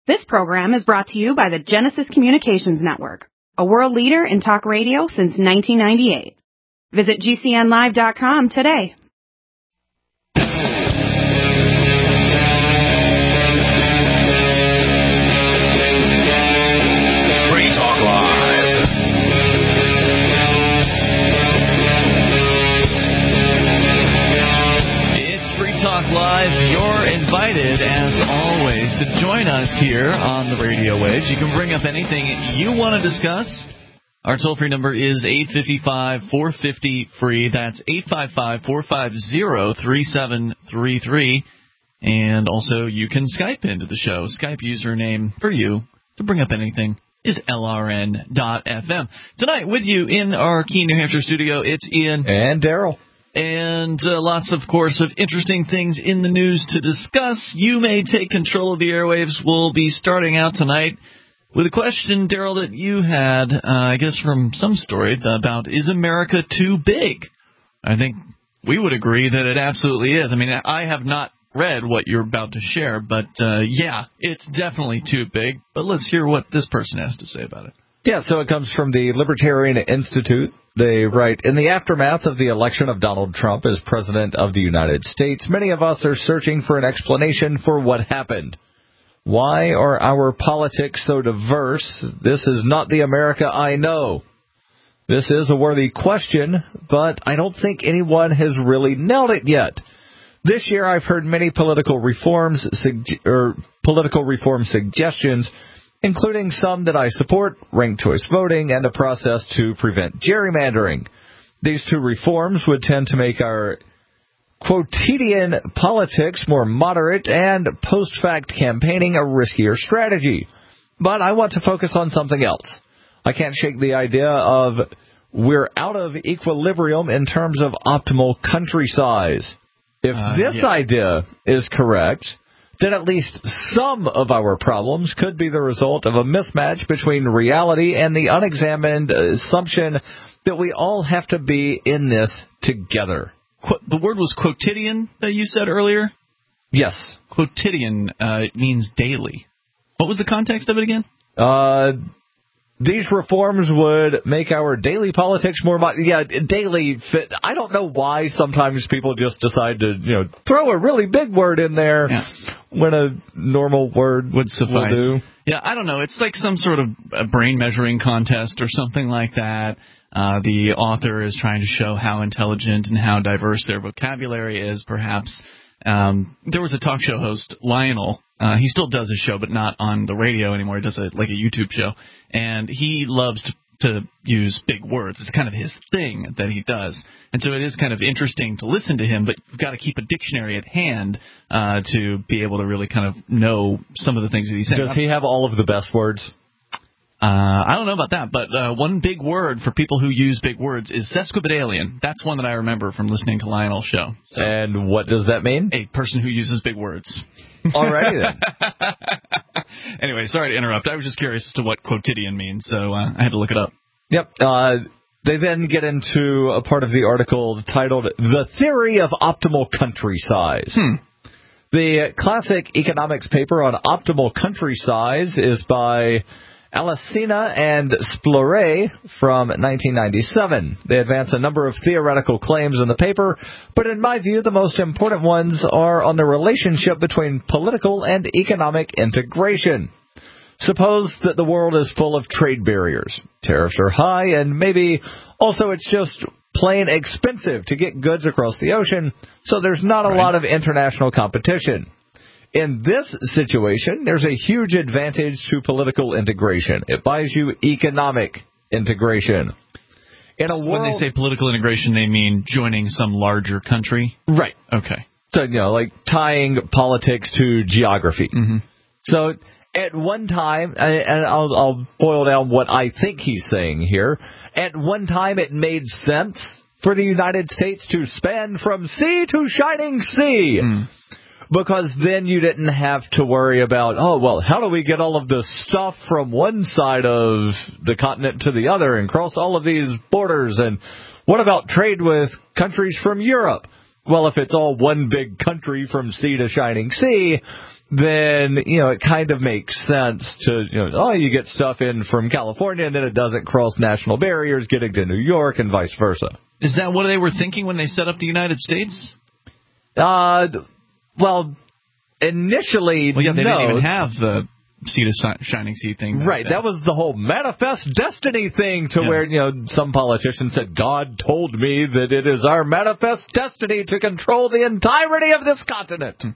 This program is brought to you by the Genesis Communications Network, a world leader in talk radio since 1998. Visit GCNlive.com today. Free Talk Live. It's Free Talk Live. You're invited, as always, to join us here on the radio waves. You can bring up anything you want to discuss. Our toll-free number is 855-450-FREE. That's 855-450-3733. And also, you can Skype into the show. Skype username for you to bring up anything is LRN.FM. Tonight, with you in our Keene, New Hampshire studio, it's Ian. And Daryl. And lots, of course, of interesting things in the news to discuss. You may take control of the airwaves. We'll be starting out tonight with a question, Daryl, that you had, I guess from some story, about is America too big? I think we would agree that it absolutely is. I mean, I have not read what you're about to share, but yeah, it's definitely too big. But let's hear what this person has to say about it. Yeah, so it comes from the Libertarian Institute. They write, in the aftermath of the election of Donald Trump as President of the United States, many of us are searching for an explanation for what happened. Why are our politics so diverse? This is not the America I know. This is a worthy question, but I don't think anyone has really nailed it yet. This year I've heard many political reform suggestions, including some that I support, ranked choice voting, and a process to prevent gerrymandering. These two reforms would tend to make our quotidian politics more moderate and post-fact campaigning a riskier strategy. But I want to focus on something else. I can't shake the idea of we're out of equilibrium in terms of optimal country size. If this idea is correct, then at least some of our problems could be the result of a mismatch between reality and the unexamined assumption that we all have to be in this together. The word was quotidian that you said earlier? Yes. Quotidian means daily. What was the context of it again? These reforms would make our daily politics more... daily fit. I don't know why sometimes people just decide to, throw a really big word in there when a normal word would suffice. Will do. Yeah, I don't know. It's like some sort of a brain measuring contest or something like that. The author is trying to show how intelligent and how diverse their vocabulary is, perhaps. There was a talk show host, Lionel. He still does a show, but not on the radio anymore. He does a YouTube show. And he loves to use big words. It's kind of his thing that he does. And so it is kind of interesting to listen to him, but you've got to keep a dictionary at hand to be able to really kind of know some of the things that he's saying. Does he have all of the best words? I don't know about that, but one big word for people who use big words is sesquipedalian. That's one that I remember from listening to Lionel's show. So, and what does that mean? A person who uses big words. All righty then. Anyway, sorry to interrupt. I was just curious as to what quotidian means, so I had to look it up. Yep. They then get into a part of the article titled The Theory of Optimal Country Size. The classic economics paper on optimal country size is by Alesina and Splore from 1997. They advance a number of theoretical claims in the paper, but in my view, the most important ones are on the relationship between political and economic integration. Suppose that the world is full of trade barriers. Tariffs are high, and maybe also it's just plain expensive to get goods across the ocean, so there's not a lot of international competition. In this situation, there's a huge advantage to political integration. It buys you economic integration. In a world, when they say political integration, they mean joining some larger country? Right. Okay. So, like tying politics to geography. Mm-hmm. So, at one time, and I'll boil down what I think he's saying here, at one time it made sense for the United States to span from sea to shining sea. Because then you didn't have to worry about, how do we get all of this stuff from one side of the continent to the other and cross all of these borders? And what about trade with countries from Europe? Well, if it's all one big country from sea to shining sea, then, it kind of makes sense to, you get stuff in from California and then it doesn't cross national barriers getting to New York and vice versa. Is that what they were thinking when they set up the United States? Well, initially, they didn't even have the Sea to Shining Sea thing. Right, that was the whole manifest destiny thing to where, some politicians said, God told me that it is our manifest destiny to control the entirety of this continent.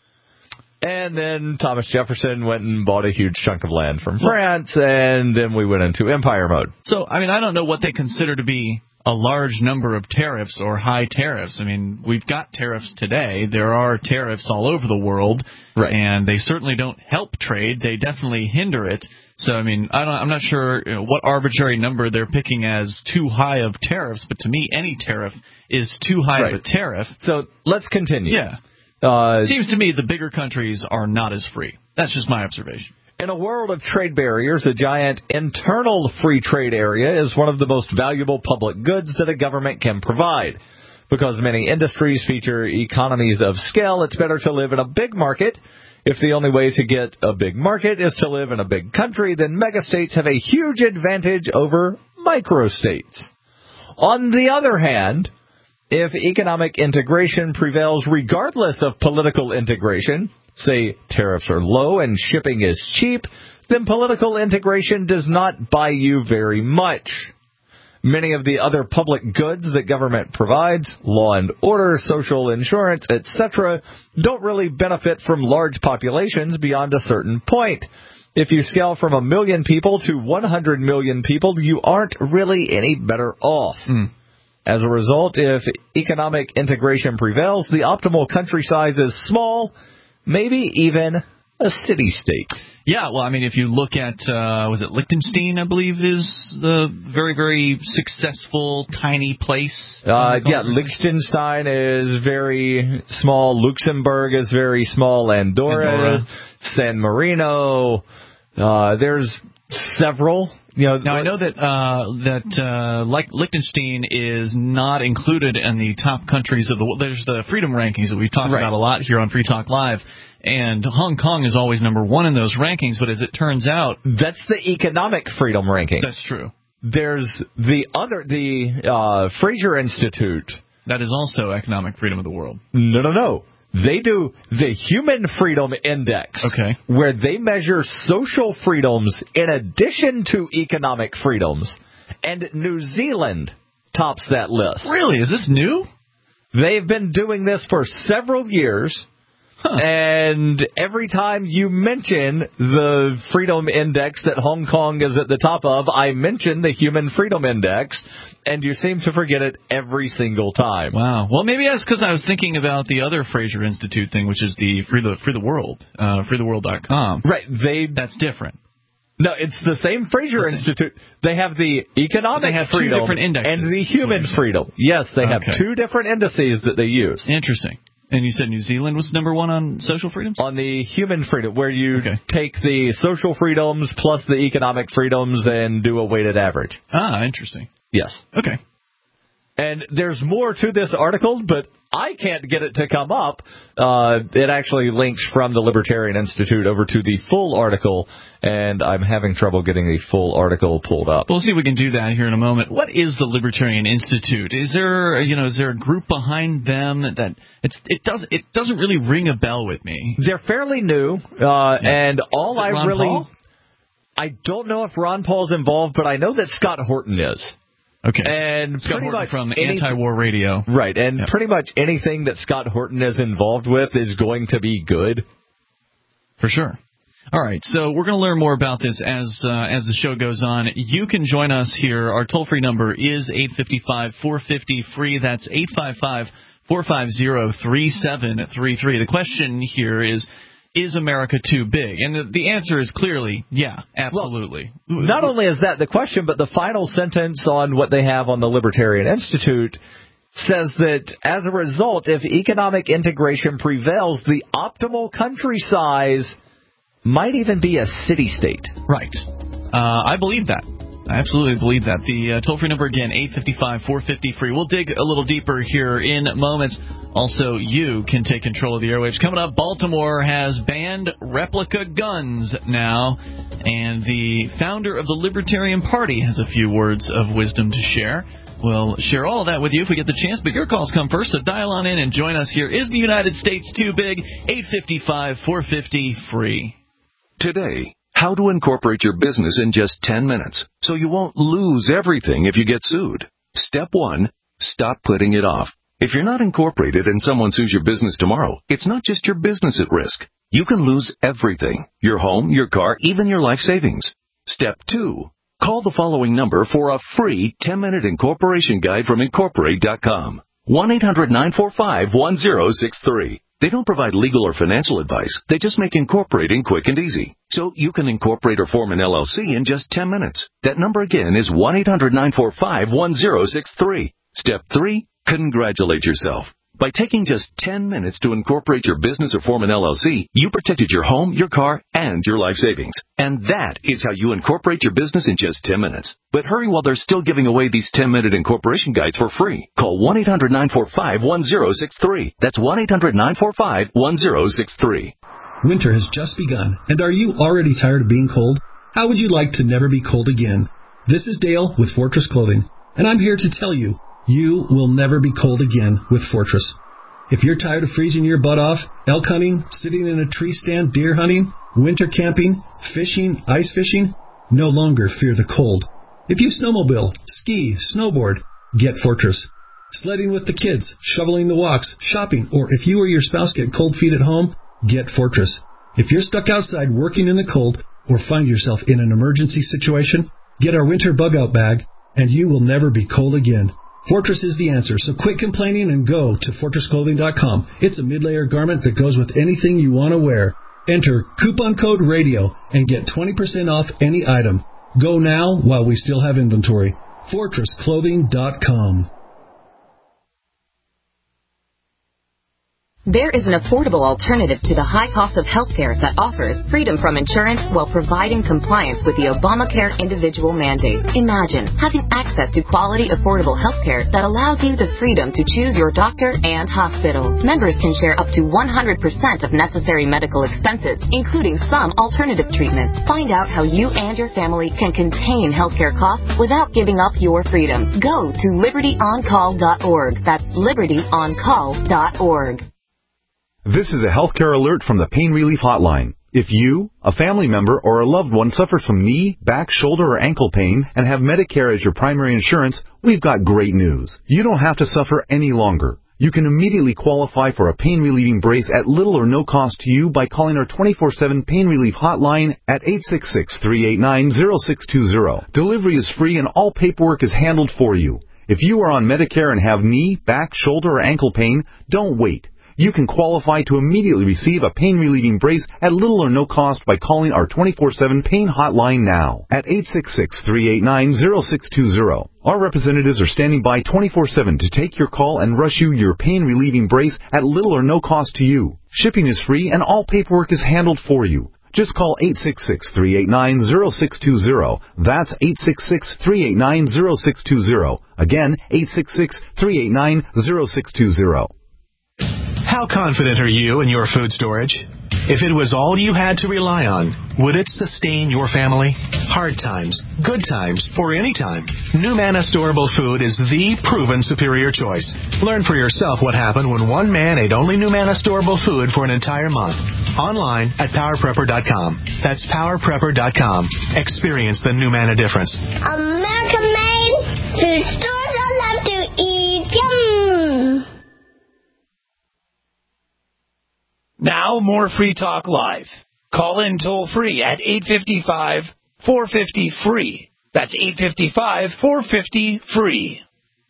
And then Thomas Jefferson went and bought a huge chunk of land from France, and then we went into empire mode. So, I don't know what they consider to be a large number of tariffs or high tariffs. We've got tariffs today. There are tariffs all over the world, right, and they certainly don't help trade. They definitely hinder it. So, I'm not sure what arbitrary number they're picking as too high of tariffs, but to me, any tariff is too high of a tariff. So, let's continue. Yeah. Seems to me the bigger countries are not as free. That's just my observation. In a world of trade barriers, a giant internal free trade area is one of the most valuable public goods that a government can provide. Because many industries feature economies of scale, it's better to live in a big market. If the only way to get a big market is to live in a big country, then megastates have a huge advantage over microstates. On the other hand, if economic integration prevails regardless of political integration, say tariffs are low and shipping is cheap, then political integration does not buy you very much. Many of the other public goods that government provides, law and order, social insurance, etc., don't really benefit from large populations beyond a certain point. If you scale from 1 million people to 100 million people, you aren't really any better off. As a result, if economic integration prevails, the optimal country size is small, maybe even a city-state. Yeah, well, if you look at, was it Liechtenstein, I believe, is the very, very successful, tiny place? Liechtenstein is very small. Luxembourg is very small. Andorra. San Marino. There's several. Now, I know that Liechtenstein is not included in the top countries of the world. There's the freedom rankings that we've talked about a lot here on Free Talk Live, and Hong Kong is always number one in those rankings, but as it turns out... That's the economic freedom ranking. That's true. There's the Fraser Institute. That is also economic freedom of the world. No. They do the Human Freedom Index, where they measure social freedoms in addition to economic freedoms, and New Zealand tops that list. Really? Is this new? They've been doing this for several years, and every time you mention the Freedom Index that Hong Kong is at the top of, I mention the Human Freedom Index, and you seem to forget it every single time. Wow. Well, maybe that's because I was thinking about the other Fraser Institute thing, which is the Free the World, freetheworld.com. Right. That's different. No, it's the same Fraser Institute. They have the economic freedom two different indexes, and the human freedom. Yes, they have two different indices that they use. Interesting. And you said New Zealand was number one on social freedoms? On the human freedom, where you take the social freedoms plus the economic freedoms and do a weighted average. Ah, interesting. Yes. Okay. And there's more to this article, but I can't get it to come up. It actually links from the Libertarian Institute over to the full article, and I'm having trouble getting the full article pulled up. We'll see if we can do that here in a moment. What is the Libertarian Institute? Is there a group behind them that it doesn't really ring a bell with me? They're fairly new, and all I Ron really Paul? I don't know if Ron Paul's involved, but I know that Scott Horton is. Okay. And Scott pretty Horton much from Anti-War Radio. Right, and pretty much anything that Scott Horton is involved with is going to be good. For sure. All right, so we're going to learn more about this as the show goes on. You can join us here. Our toll-free number is 855-450-FREE. That's 855-450-3733. The question here is America too big? And the answer is clearly, yeah, absolutely. Well, not only is that the question, but the final sentence on what they have on the Libertarian Institute says that as a result, if economic integration prevails, the optimal country size might even be a city-state. Right. I believe that. I absolutely believe that. The toll-free number again, 855-450-FREE. We'll dig a little deeper here in moments. Also, you can take control of the airwaves. Coming up, Baltimore has banned replica guns now, and the founder of the Libertarian Party has a few words of wisdom to share. We'll share all of that with you if we get the chance, but your calls come first, so dial on in and join us here. Is the United States too big? 855-450-FREE. Today, how to incorporate your business in just 10 minutes so you won't lose everything if you get sued. Step 1, stop putting it off. If you're not incorporated and someone sues your business tomorrow, it's not just your business at risk. You can lose everything: your home, your car, even your life savings. Step 2, call the following number for a free 10-minute incorporation guide from Incorporate.com. 1-800-945-1063. They don't provide legal or financial advice. They just make incorporating quick and easy. So you can incorporate or form an LLC in just 10 minutes. That number again is 1-800-945-1063. Step 3, congratulate yourself. By taking just 10 minutes to incorporate your business or form an LLC, you protected your home, your car, and your life savings. And that is how you incorporate your business in just 10 minutes. But hurry while they're still giving away these 10-minute incorporation guides for free. Call 1-800-945-1063. That's 1-800-945-1063. Winter has just begun, and are you already tired of being cold? How would you like to never be cold again? This is Dale with Fortress Clothing, and I'm here to tell you, you will never be cold again with Fortress. If you're tired of freezing your butt off, elk hunting, sitting in a tree stand, deer hunting, winter camping, fishing, ice fishing, no longer fear the cold. If you snowmobile, ski, snowboard, get Fortress. Sledding with the kids, shoveling the walks, shopping, or if you or your spouse get cold feet at home, get Fortress. If you're stuck outside working in the cold or find yourself in an emergency situation, get our winter bug-out bag, and you will never be cold again. Fortress is the answer, so quit complaining and go to FortressClothing.com. It's a mid-layer garment that goes with anything you want to wear. Enter coupon code RADIO and get 20% off any item. Go now while we still have inventory. FortressClothing.com. There is an affordable alternative to the high cost of health care that offers freedom from insurance while providing compliance with the Obamacare individual mandate. Imagine having access to quality, affordable health care that allows you the freedom to choose your doctor and hospital. Members can share up to 100% of necessary medical expenses, including some alternative treatments. Find out how you and your family can contain healthcare costs without giving up your freedom. Go to libertyoncall.org. That's libertyoncall.org. This is a healthcare alert from the Pain Relief Hotline. If you, a family member, or a loved one suffers from knee, back, shoulder, or ankle pain and have Medicare as your primary insurance, we've got great news. You don't have to suffer any longer. You can immediately qualify for a pain-relieving brace at little or no cost to you by calling our 24/7 Pain Relief Hotline at 866-389-0620. Delivery is free and all paperwork is handled for you. If you are on Medicare and have knee, back, shoulder, or ankle pain, don't wait. You can qualify to immediately receive a pain-relieving brace at little or no cost by calling our 24/7 Pain Hotline now at 866-389-0620. Our representatives are standing by 24/7 to take your call and rush you your pain-relieving brace at little or no cost to you. Shipping is free and all paperwork is handled for you. Just call 866-389-0620. That's 866-389-0620. Again, 866-389-0620. How confident are you in your food storage? If it was all you had to rely on, would it sustain your family? Hard times, good times, or any time, NuManna Storable Food is the proven superior choice. Learn for yourself what happened when one man ate only NuManna Storable Food for an entire month. Online at PowerPrepper.com. That's PowerPrepper.com. Experience the NuManna difference. American made food stores I love to eat. Yum! Now, more Free Talk Live. Call in toll-free at 855-450-FREE. That's 855-450-FREE.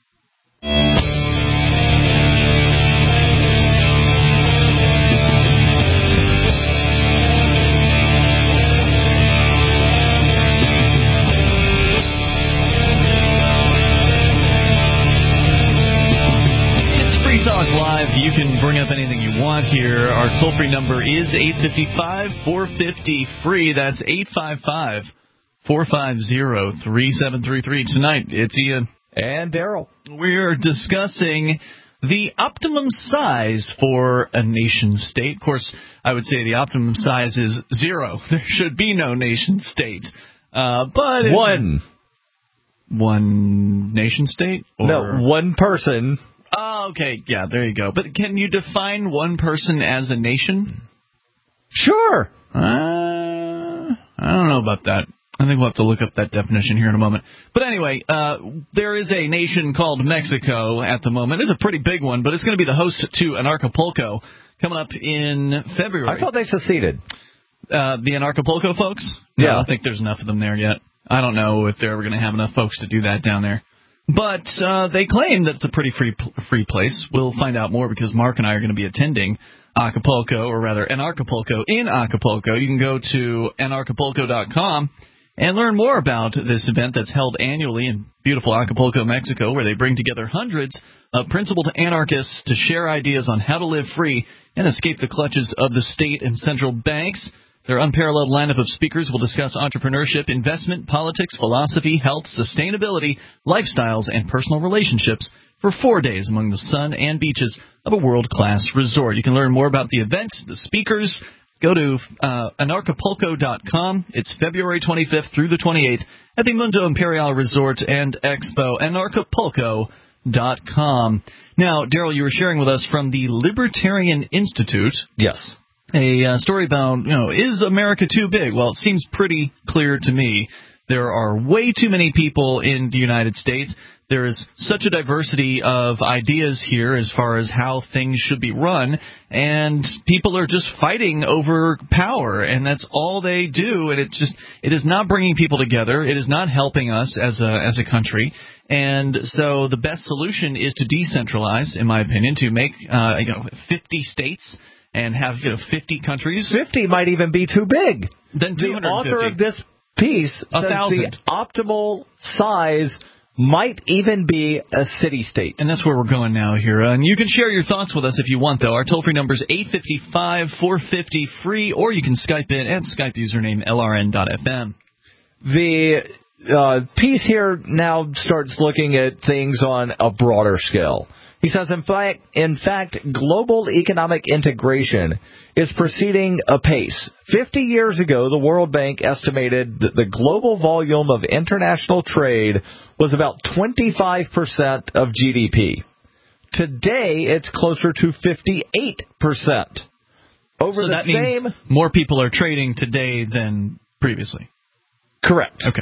Talk Live. You can bring up anything you want here. Our toll-free number is 855-450-FREE. That's 450-3733. Tonight, it's Ian. And Daryl. We're discussing the optimum size for a nation-state. Of course, I would say the optimum size is 0. There should be no nation-state. But one nation-state? No, one person. Oh, okay. Yeah, there you go. But can you define one person as a nation? Sure. I don't know about that. I think we'll have to look up that definition here in a moment. But anyway, there is a nation called Mexico at the moment. It's a pretty big one, but it's going to be the host to Anarchapulco coming up in February. I thought they seceded. The Anarchapulco folks? No, Yeah. I don't think there's enough of them there yet. I don't know if they're ever going to have enough folks to do that down there. But they claim that it's a pretty free place. We'll find out more because Mark and I are going to be attending Acapulco, or rather Anarchapulco in Acapulco. You can go to anarchapulco.com and learn more about this event that's held annually in beautiful Acapulco, Mexico, where they bring together hundreds of principled anarchists to share ideas on how to live free and escape the clutches of the state and central banks. Their unparalleled lineup of speakers will discuss entrepreneurship, investment, politics, philosophy, health, sustainability, lifestyles, and personal relationships for 4 days among the sun and beaches of a world-class resort. You can learn more about the event, the speakers. Go to anarchapulco.com. It's February 25th through the 28th at the Mundo Imperial Resort and Expo, anarchapulco.com. Now, Daryl, you were sharing with us from the Libertarian Institute. Yes. A story about, is America too big? Well, it seems pretty clear to me. There are way too many people in the United States. There is such a diversity of ideas here as far as how things should be run, and people are just fighting over power, and that's all they do, and it is not bringing people together. It is not helping us as a country, and so the best solution is to decentralize, in my opinion, to make 50 states and have 50 countries. 50 might even be too big. Then 250. The author of this piece says 1,000. the optimal size might even be a city-state. And that's where we're going now here. And you can share your thoughts with us if you want, though. Our toll-free number is 855-450-FREE, or you can Skype in at Skype username LRN.FM. The piece here now starts looking at things on a broader scale. He says, in fact, global economic integration is proceeding apace. 50 years ago, the World Bank estimated that the global volume of international trade was about 25% of GDP. Today, it's closer to 58%. So that means more people are trading today than previously. Correct. Okay.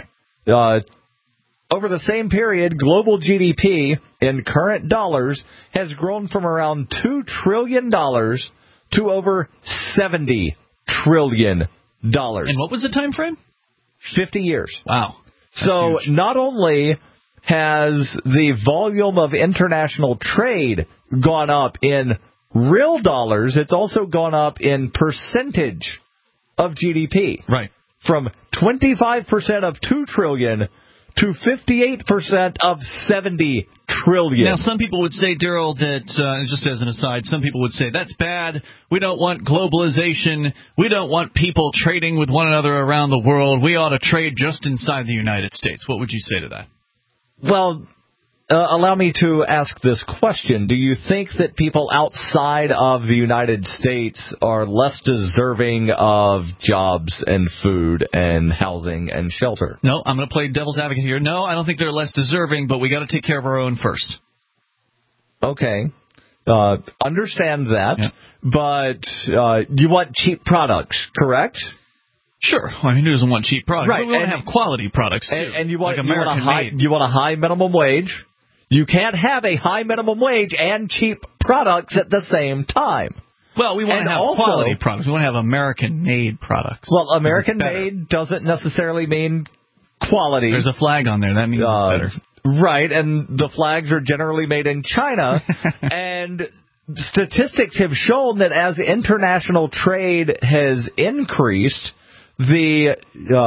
Over the same period, global GDP in current dollars has grown from around $2 trillion to over $70 trillion. And what was the time frame? 50 years. Wow. So huge. Not only has the volume of international trade gone up in real dollars, it's also gone up in percentage of GDP. Right. From 25% of $2 trillion to 58% of $70 trillion. Now, some people would say, Daryl, that, just as an aside, some people would say, that's bad. We don't want globalization. We don't want people trading with one another around the world. We ought to trade just inside the United States. What would you say to that? Well, allow me to ask this question. Do you think that people outside of the United States are less deserving of jobs and food and housing and shelter? No, I'm going to play devil's advocate here. No, I don't think they're less deserving, but we got to take care of our own first. Okay. Understand that. Yeah. But you want cheap products, correct? Sure. Well, who doesn't want cheap products? Right. But we want to have quality products, too. And you want, like American made. You want a high minimum wage. You can't have a high minimum wage and cheap products at the same time. Well, we want to have quality products. We want to have American-made products. Well, American-made doesn't necessarily mean quality. There's a flag on there. That means it's better. Right, and the flags are generally made in China. And statistics have shown that as international trade has increased, the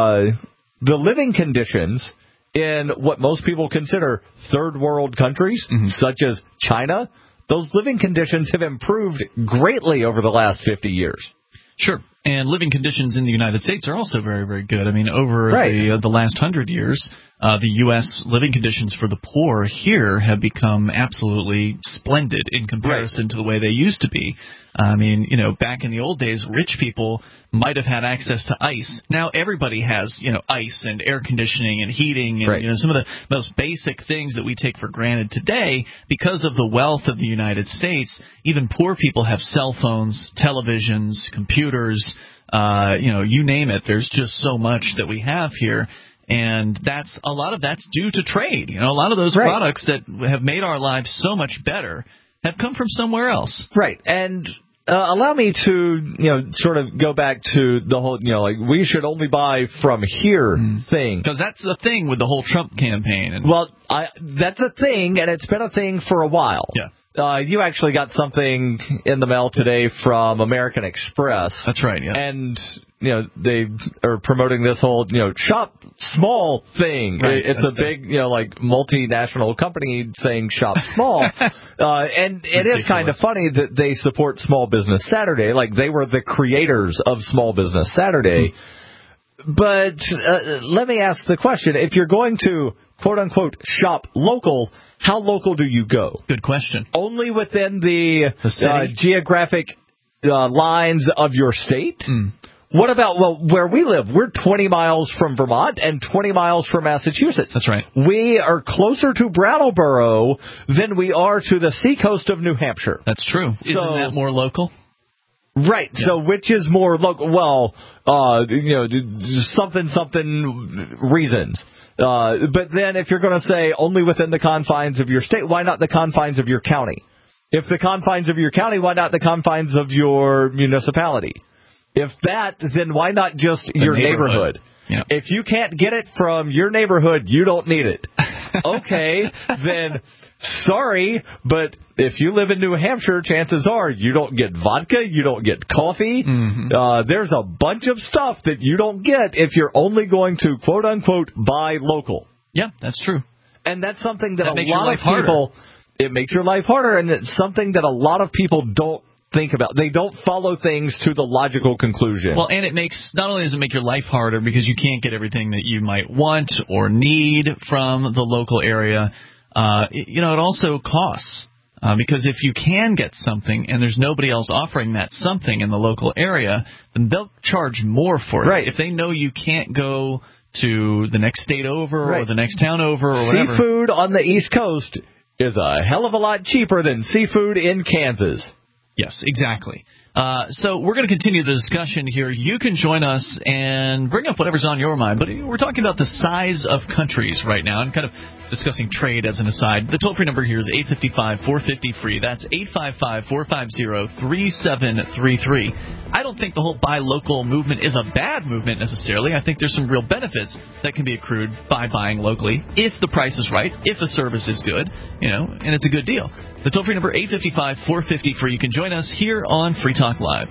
living conditions in what most people consider third world countries, such as China, those living conditions have improved greatly over the last 50 years. Sure. And living conditions in the United States are also very, very good. I mean, over the last 100 years, the U.S. living conditions for the poor here have become absolutely splendid in comparison to the way they used to be. I mean, back in the old days, rich people might have had access to ice. Now everybody has, ice and air conditioning and heating and, some of the most basic things that we take for granted today. Because of the wealth of the United States, even poor people have cell phones, televisions, computers, you name it. There's just so much that we have here. And a lot of that's due to trade. A lot of those products that have made our lives so much better have come from somewhere else. Right. And allow me to, sort of go back to the whole, we should only buy from here thing. Because that's the thing with the whole Trump campaign. Well, that's a thing, and it's been a thing for a while. Yeah. You actually got something in the mail today from American Express. That's right, yeah. And, they are promoting this whole, shop small thing. Right, it's a big, multinational company saying shop small. And it is kind of funny that they support Small Business Saturday. Like, they were the creators of Small Business Saturday. But let me ask the question. If you're going to, quote-unquote, shop local, how local do you go? Good question. Only within the geographic lines of your state? What about, where we live? We're 20 miles from Vermont and 20 miles from Massachusetts. That's right. We are closer to Brattleboro than we are to the seacoast of New Hampshire. That's true. Isn't that more local? Right. Yeah. So which is more local? Well, something reasons. But then if you're going to say only within the confines of your state, why not the confines of your county? If the confines of your county, why not the confines of your municipality? If that, then why not just your neighborhood? Yeah. If you can't get it from your neighborhood, you don't need it. Okay, then sorry, but if you live in New Hampshire, chances are you don't get vodka, you don't get coffee. There's a bunch of stuff that you don't get if you're only going to, quote-unquote, buy local. Yeah, that's true. And that's something that a lot of people, it makes your life harder, and it's something that a lot of people don't think about. They don't follow things to the logical conclusion. Well, and not only does it make your life harder because you can't get everything that you might want or need from the local area, it also costs. Because if you can get something and there's nobody else offering that something in the local area, then they'll charge more for it. Right. If they know you can't go to the next state over or the next town over or whatever. Seafood on the East Coast is a hell of a lot cheaper than seafood in Kansas. Yes, exactly. So we're going to continue the discussion here. You can join us and bring up whatever's on your mind. But we're talking about the size of countries right now and kind of discussing trade as an aside. The toll-free number here is 855-450-FREE. That's 855-450-3733. I don't think the whole buy local movement is a bad movement necessarily. I think there's some real benefits that can be accrued by buying locally if the price is right, if the service is good, and it's a good deal. The toll-free number 855-450-FREE. You can join us here on Free Talk Live.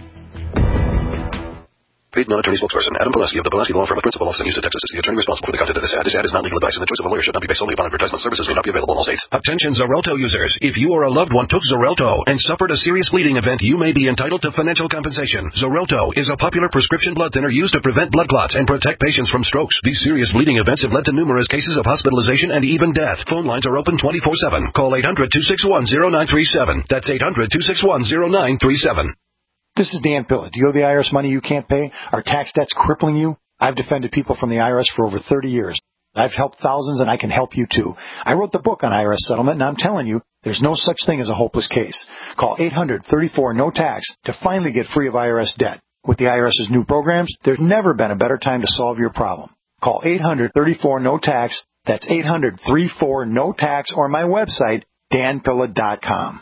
Paid non-attorney spokesperson Adam Pulaski of the Pulaski Law Firm of Principal Office in Houston, Texas is the attorney responsible for the content of this ad. This ad is not legal advice, and the choice of a lawyer should not be based solely upon advertisement. Services may not be available in all states. Attention Xarelto users. If you or a loved one took Xarelto and suffered a serious bleeding event, you may be entitled to financial compensation. Xarelto is a popular prescription blood thinner used to prevent blood clots and protect patients from strokes. These serious bleeding events have led to numerous cases of hospitalization and even death. Phone lines are open 24/7. Call 800-261-0937. That's 800-261-0937. This is Dan Pilla. Do you owe the IRS money you can't pay? Are tax debts crippling you? I've defended people from the IRS for over 30 years. I've helped thousands, and I can help you too. I wrote the book on IRS settlement, and I'm telling you, there's no such thing as a hopeless case. Call 800-34-NO-TAX to finally get free of IRS debt. With the IRS's new programs, there's never been a better time to solve your problem. Call 800-34-NO-TAX. That's 800-34-NO-TAX, or my website, danpilla.com.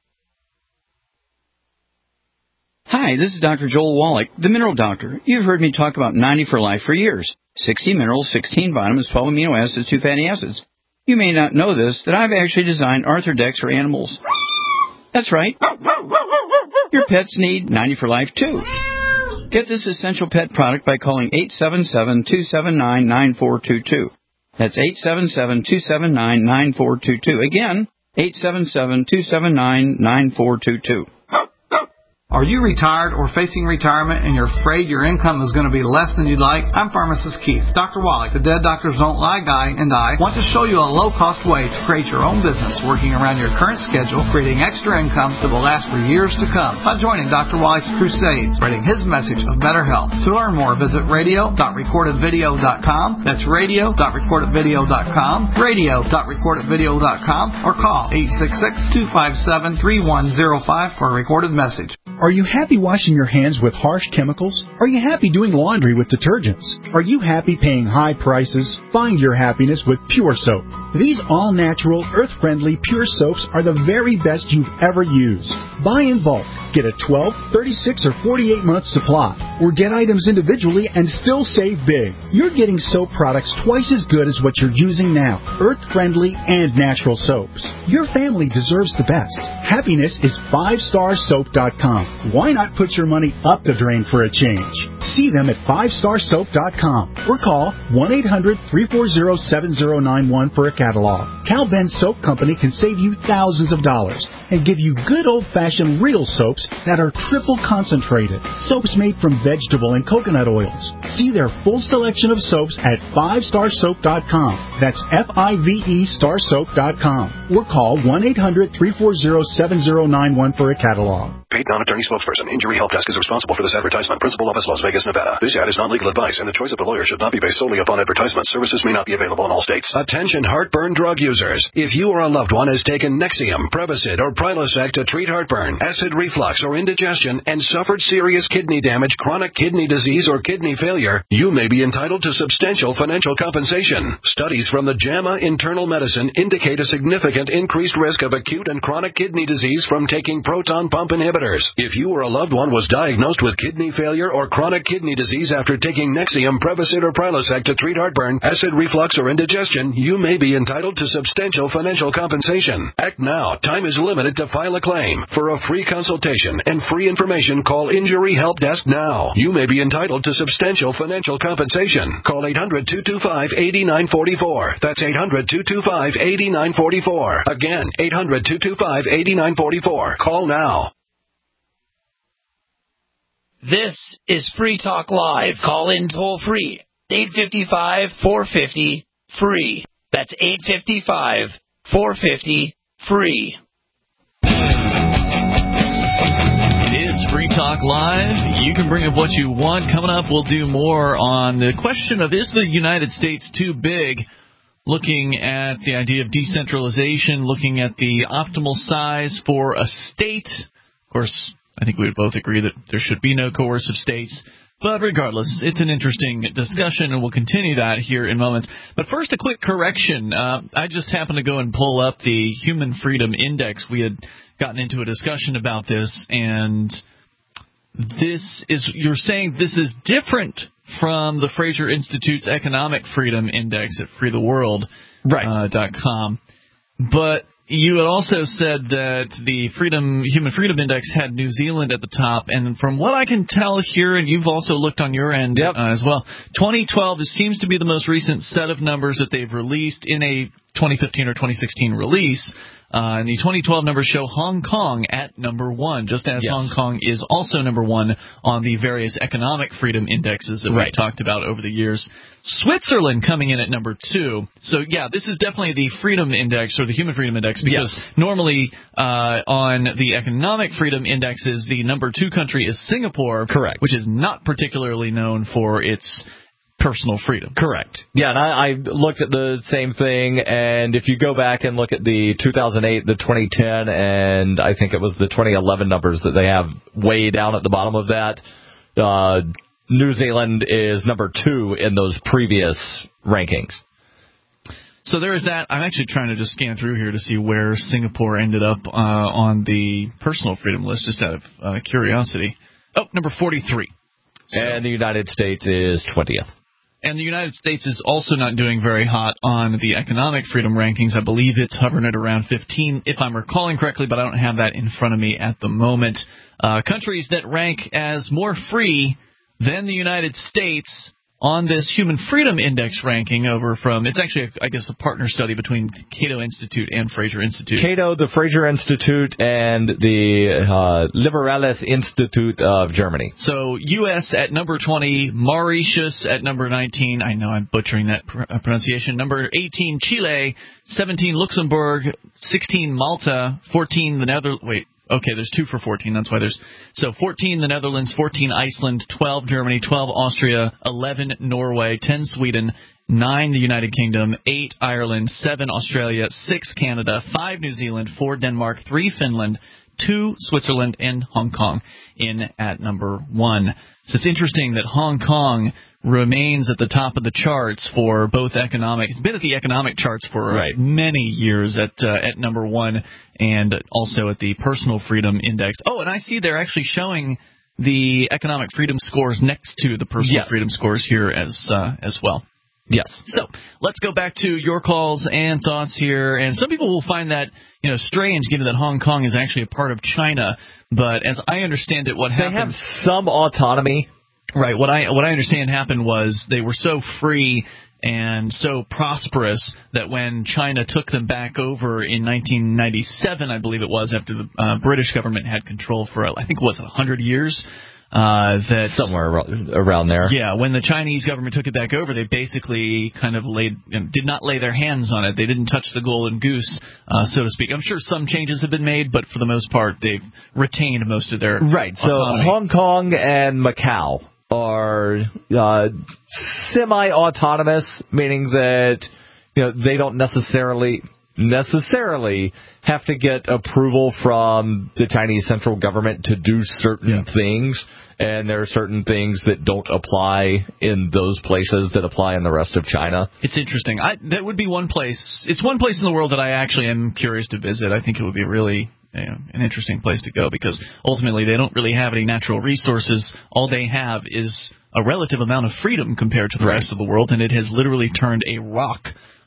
Hi, this is Dr. Joel Wallach, the Mineral Doctor. You've heard me talk about 90 for Life for years. 60 minerals, 16 vitamins, 12 amino acids, 2 fatty acids. You may not know this, that I've actually designed Arthrodex for animals. That's right. Your pets need 90 for Life, too. Get this essential pet product by calling 877-279-9422. That's 877-279-9422. Again, 877-279-9422. Are you retired or facing retirement and you're afraid your income is going to be less than you'd like? I'm Pharmacist Keith. Dr. Wallach, the Dead Doctors Don't Lie guy, and I want to show you a low-cost way to create your own business working around your current schedule, creating extra income that will last for years to come by joining Dr. Wallach's crusade, spreading his message of better health. To learn more, visit radio.recordedvideo.com. That's radio.recordedvideo.com, radio.recordedvideo.com, or call 866-257-3105 for a recorded message. Are you happy washing your hands with harsh chemicals? Are you happy doing laundry with detergents? Are you happy paying high prices? Find your happiness with Pure Soap. These all-natural, earth-friendly Pure Soaps are the very best you've ever used. Buy in bulk. Get a 12, 36, or 48-month supply. Or get items individually and still save big. You're getting soap products twice as good as what you're using now. Earth-friendly and natural soaps. Your family deserves the best. Happiness is 5starsoap.com. Why not put your money up the drain for a change? See them at 5starsoap.com or call 1-800-340-7091 for a catalog. Cal Ben Soap Company can save you thousands of dollars and give you good old-fashioned real soaps that are triple concentrated. Soaps made from vegetable and coconut oils. See their full selection of soaps at 5starsoap.com. That's F-I-V-E starsoap.com or call 1-800-340-7091 for a catalog. Paid non-attorney spokesperson. Injury Help Desk is responsible for this advertisement. Principal office, Las Vegas, Nevada. This ad is not legal advice, and the choice of the lawyer should not be based solely upon advertisement. Services may not be available in all states. Attention heartburn drug users. If you or a loved one has taken Nexium, Prevacid, or Prilosec to treat heartburn, acid reflux, or indigestion, and suffered serious kidney damage, chronic kidney disease, or kidney failure, you may be entitled to substantial financial compensation. Studies from the JAMA Internal Medicine indicate a significant increased risk of acute and chronic kidney disease from taking proton pump inhibitors. If you or a loved one was diagnosed with kidney failure or chronic kidney disease after taking Nexium, Prevacid, or Prilosec to treat heartburn, acid reflux, or indigestion, you may be entitled to substantial financial compensation. Act now. Time is limited to file a claim. For a free consultation and free information, call Injury Help Desk now. You may be entitled to substantial financial compensation. Call 800-225-8944. That's 800-225-8944. Again, 800-225-8944. Call now. This is Free Talk Live. Call in toll free. 855-450-FREE. That's 855-450-FREE. It is Free Talk Live. You can bring up what you want. Coming up, we'll do more on the question of, is the United States too big? Looking at the idea of decentralization, looking at the optimal size for a state. Of course, I think we would both agree that there should be no coercive states. But regardless, it's an interesting discussion, and we'll continue that here in moments. But first, a quick correction. I just happened to go and pull up the Human Freedom Index. We had gotten into a discussion about this, and this is, you're saying this is different from the Fraser Institute's Economic Freedom Index at freetheworld.com. But you had also said that the Human Freedom Index had New Zealand at the top, and from what I can tell here, and you've also looked on your end as well, 2012 seems to be the most recent set of numbers that they've released in a 2015 or 2016 release. And the 2012 numbers show Hong Kong at number 1, just as Hong Kong is also number 1 on the various economic freedom indexes that we've talked about over the years. Switzerland coming in at number 2. So, yeah, this is definitely the Freedom Index or the Human Freedom Index, because normally on the economic freedom indexes, the number 2 country is Singapore, which is not particularly known for its personal freedom. Correct. Yeah, and I looked at the same thing, and if you go back and look at the 2008, the 2010, and I think it was the 2011 numbers that they have way down at the bottom of that, New Zealand is number 2 in those previous rankings. So there is that. I'm actually trying to just scan through here to see where Singapore ended up on the personal freedom list, just out of curiosity. Oh, number 43. So. And the United States is 20th. And the United States is also not doing very hot on the economic freedom rankings. I believe it's hovering at around 15, if I'm recalling correctly, but I don't have that in front of me at the moment. Countries that rank as more free than the United States on this Human Freedom Index ranking over from, it's actually, I guess, a partner study between Cato Institute and Fraser Institute. Cato, the Fraser Institute, and the Liberalis Institute of Germany. So U.S. at number 20, Mauritius at number 19. I know I'm butchering that pronunciation. Number 18, Chile. 17, Luxembourg. 16, Malta. 14, the Netherlands. Wait. Okay, there's 2 for 14. That's why there's... So 14, the Netherlands. 14, Iceland. 12, Germany. 12, Austria. 11, Norway. 10, Sweden. 9, the United Kingdom. 8, Ireland. 7, Australia. 6, Canada. 5, New Zealand. 4, Denmark. 3, Finland. 2, Switzerland. And Hong Kong in at number 1. So it's interesting that Hong Kong remains at the top of the charts for both economic. It's been at the economic charts for many years at number 1, and also at the Personal Freedom Index. Oh, and I see they're actually showing the economic freedom scores next to the personal freedom scores here as well. Yes. So let's go back to your calls and thoughts here. And some people will find that strange, given that Hong Kong is actually a part of China. But as I understand it, what happened? They have some autonomy. Right. What I understand happened was they were so free and so prosperous that when China took them back over in 1997, I believe it was, after the British government had control for, I think it was 100 years. That somewhere around there. Yeah, when the Chinese government took it back over, they basically kind of did not lay their hands on it. They didn't touch the golden goose, so to speak. I'm sure some changes have been made, but for the most part, they've retained most of their autonomy. So Hong Kong and Macau are semi-autonomous, meaning that they don't necessarily have to get approval from the Chinese central government to do certain things, and there are certain things that don't apply in those places that apply in the rest of China. It's interesting. That would be one place. It's one place in the world that I actually am curious to visit. I think it would be really an interesting place to go, because ultimately they don't really have any natural resources. All they have is a relative amount of freedom compared to the rest of the world, and it has literally turned a rock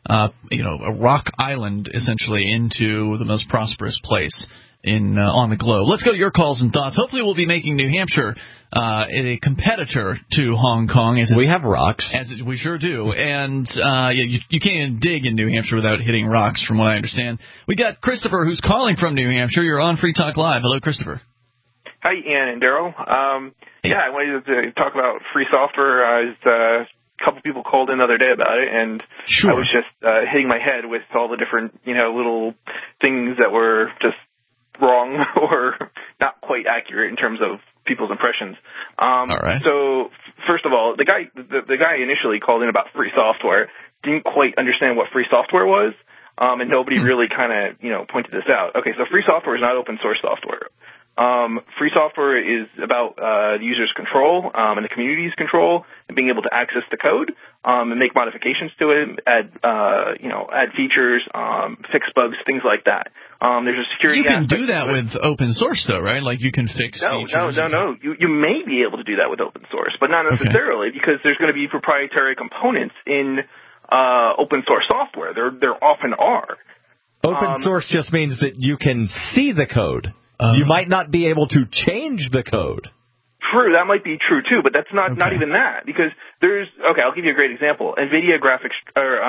island, essentially, into the most prosperous place on the globe. Let's go to your calls and thoughts. Hopefully we'll be making New Hampshire a competitor to Hong Kong. We have rocks. We sure do. And you can't even dig in New Hampshire without hitting rocks, from what I understand. We got Christopher, who's calling from New Hampshire. You're on Free Talk Live. Hello, Christopher. Hi, Ian and Daryl. I wanted to talk about free software. A couple people called in the other day about it, and I was just hitting my head with all the different, little things that were just wrong or not quite accurate in terms of people's impressions. All right. So, first of all, the guy initially called in about free software, didn't quite understand what free software was, and nobody really kind of, pointed this out. Okay, so free software is not open source software. Free software is about the user's control and the community's control, and being able to access the code and make modifications to it, add features, fix bugs, things like that. There's a security. You can do that with open source, though, right? Like you can fix features. No. You may be able to do that with open source, but not necessarily, because there's going to be proprietary components in open source software. There often are. Open source just means that you can see the code. You might not be able to change the code. True, that might be true too, but that's not even that, because I'll give you a great example. NVIDIA graphics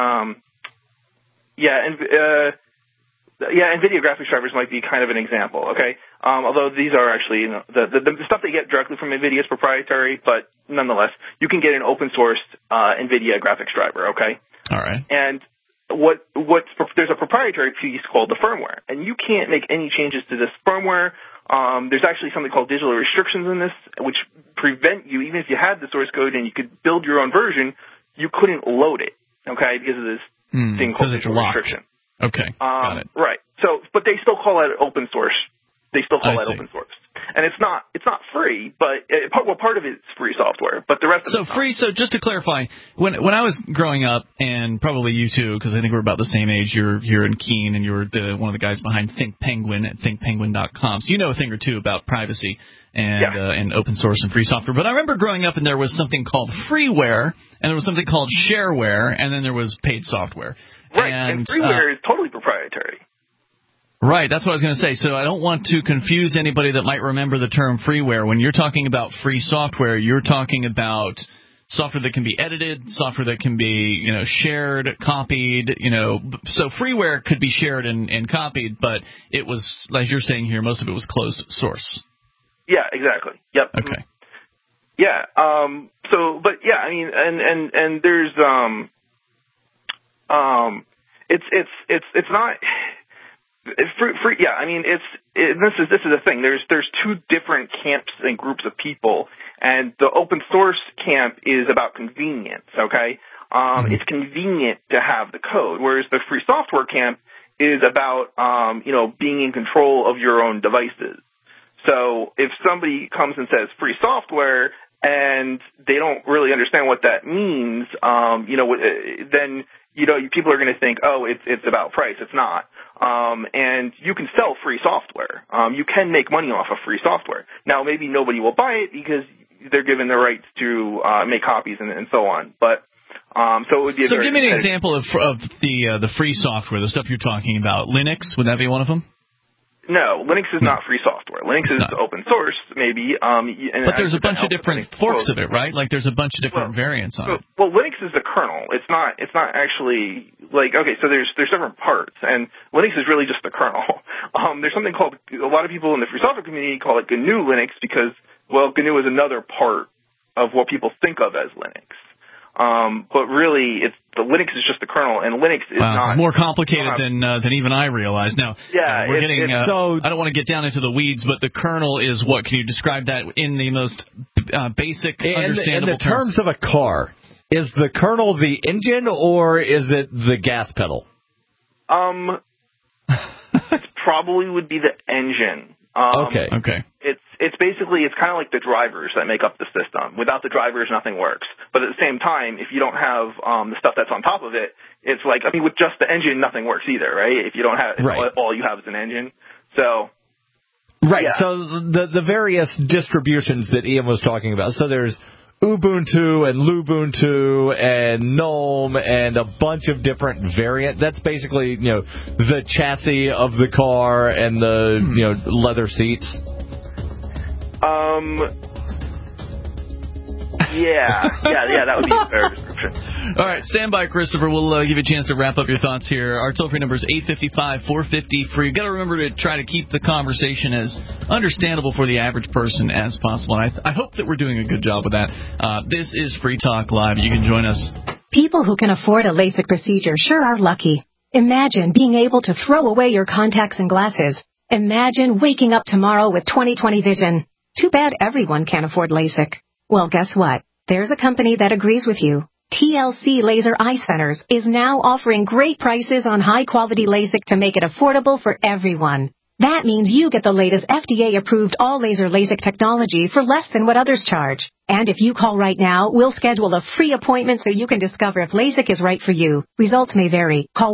NVIDIA graphics drivers might be kind of an example, okay? Although these are actually, the stuff they get directly from NVIDIA is proprietary, but nonetheless, you can get an open source NVIDIA graphics driver, okay? All right. And there's a proprietary piece called the firmware, and you can't make any changes to this firmware. There's actually something called digital restrictions in this, which prevent you, even if you had the source code and you could build your own version, you couldn't load it, okay, because of this thing called digital restriction. Okay, got it. Right. So, but they still call it open source. They still call that open source. And it's not free, but part of it is free software, but the rest of it's free. So just to clarify, when I was growing up, and probably you too, because I think we're about the same age. You're here in Keene, and you're one of the guys behind Think Penguin at thinkpenguin.com. So you know a thing or two about privacy and open source and free software. But I remember growing up, and there was something called freeware, and there was something called shareware, and then there was paid software. Right, and freeware is totally proprietary. Right, that's what I was going to say. So I don't want to confuse anybody that might remember the term freeware. When you're talking about free software, you're talking about software that can be edited, software that can be, shared, copied, so freeware could be shared and copied, but it was, as you're saying here, most of it was closed source. Yeah, exactly. Yep. Okay. Yeah. But yeah, I mean, and there's, it's not. Free, yeah, I mean, this is the thing. There's two different camps and groups of people, and the open source camp is about convenience. Okay, it's convenient to have the code, whereas the free software camp is about being in control of your own devices. So if somebody comes and says free software and they don't really understand what that means, then people are going to think, oh, it's about price. It's not. And you can sell free software. You can make money off of free software. Now, maybe nobody will buy it because they're given the rights to make copies and so on. But so it would be. So give me an example of the free software, the stuff you're talking about. Linux, would that be one of them? No, Linux is not free software. Linux is open source, maybe. But there's a bunch of different forks of it, right? Like there's a bunch of different variants on it. Well, Linux is the kernel. It's not actually like, okay, so there's different parts, and Linux is really just the kernel. There's something called, a lot of people in the free software community call it GNU Linux because, well, GNU is another part of what people think of as Linux. But really, the Linux is just the kernel, and Linux is not. It's more complicated than even I realized. Now, we're getting. So I don't want to get down into the weeds, but the kernel is what? Can you describe that in the most basic, understandable in the terms of a car? Is the kernel the engine, or is it the gas pedal? It probably would be the engine. Okay. It's basically, it's kind of like the drivers that make up the system. Without the drivers, nothing works. But at the same time, if you don't have the stuff that's on top of it, it's like, I mean, with just the engine, nothing works either, right? If you don't have, all you have is an engine. So. Right. Yeah. So the various distributions that Ian was talking about. So there's Ubuntu and Lubuntu and GNOME and a bunch of different variants. That's basically, the chassis of the car and the, leather seats. Yeah, that would be a fair description. All right, stand by, Christopher. We'll give you a chance to wrap up your thoughts here. Our toll-free number is 855-450-FREE. You've got to remember to try to keep the conversation as understandable for the average person as possible, and I hope that we're doing a good job with that. This is Free Talk Live. You can join us. People who can afford a LASIK procedure sure are lucky. Imagine being able to throw away your contacts and glasses. Imagine waking up tomorrow with 20/20 vision. Too bad everyone can't afford LASIK. Well, guess what? There's a company that agrees with you. TLC Laser Eye Centers is now offering great prices on high-quality LASIK to make it affordable for everyone. That means you get the latest FDA-approved all-laser LASIK technology for less than what others charge. And if you call right now, we'll schedule a free appointment so you can discover if LASIK is right for you. Results may vary. Call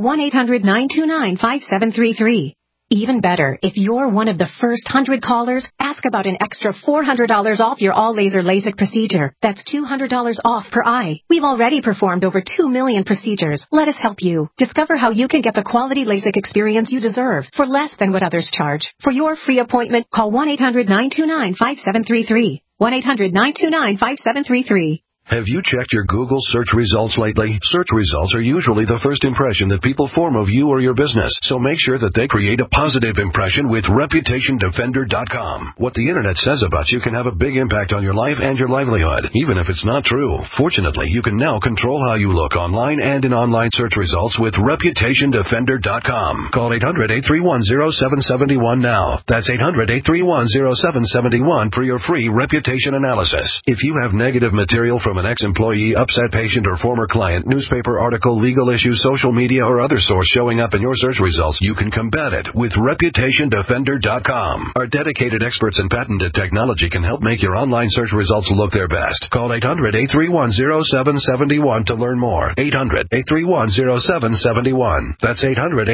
1-800-929-5733. Even better, if you're one of the first 100 callers, ask about an extra $400 off your all-laser LASIK procedure. That's $200 off per eye. We've already performed over 2 million procedures. Let us help you. Discover how you can get the quality LASIK experience you deserve for less than what others charge. For your free appointment, call 1-800-929-5733. 1-800-929-5733. Have you checked your Google search results lately? Search results are usually the first impression that people form of you or your business, so make sure that they create a positive impression with ReputationDefender.com. What the Internet says about you can have a big impact on your life and your livelihood, even if it's not true. Fortunately, you can now control how you look online and in online search results with ReputationDefender.com. Call 800-831-0771 now. That's 800-831-0771 for your free reputation analysis. If you have negative material from an ex-employee, upset patient, or former client, newspaper article, legal issue, social media, or other source showing up in your search results, you can combat it with ReputationDefender.com. Our dedicated experts in patented technology can help make your online search results look their best. Call 800-831-0771 to learn more. 800-831-0771. That's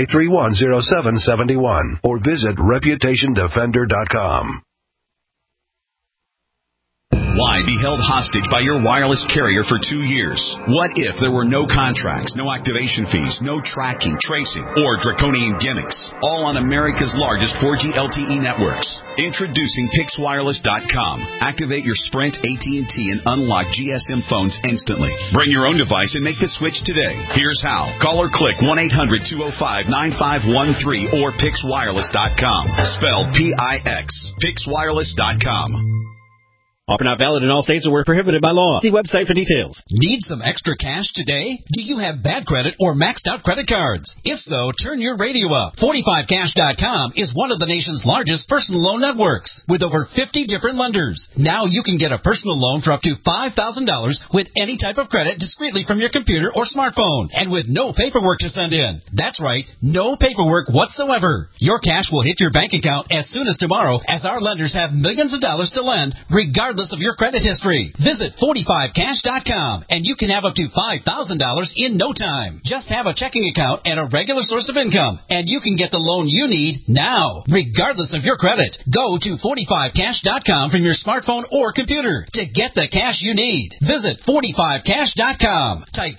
800-831-0771. Or visit ReputationDefender.com. Why be held hostage by your wireless carrier for 2 years? What if there were no contracts, no activation fees, no tracking, tracing, or draconian gimmicks? All on America's largest 4G LTE networks. Introducing PixWireless.com. Activate your Sprint, AT&T, and unlock GSM phones instantly. Bring your own device and make the switch today. Here's how. Call or click 1-800-205-9513 or PixWireless.com. Spelled P-I-X. PixWireless.com. Offer not valid in all states or where prohibited by law. See website for details. Need some extra cash today? Do you have bad credit or maxed out credit cards? If so, turn your radio up. 45cash.com is one of the nation's largest personal loan networks with over 50 different lenders. Now you can get a personal loan for up to $5,000 with any type of credit discreetly from your computer or smartphone and with no paperwork to send in. That's right, no paperwork whatsoever. Your cash will hit your bank account as soon as tomorrow as our lenders have millions of dollars to lend regardless of your credit history. Visit 45cash.com and you can have up to $5,000 in no time. Just have a checking account and a regular source of income and you can get the loan you need now, regardless of your credit. Go to 45cash.com from your smartphone or computer to get the cash you need. Visit 45cash.com. Type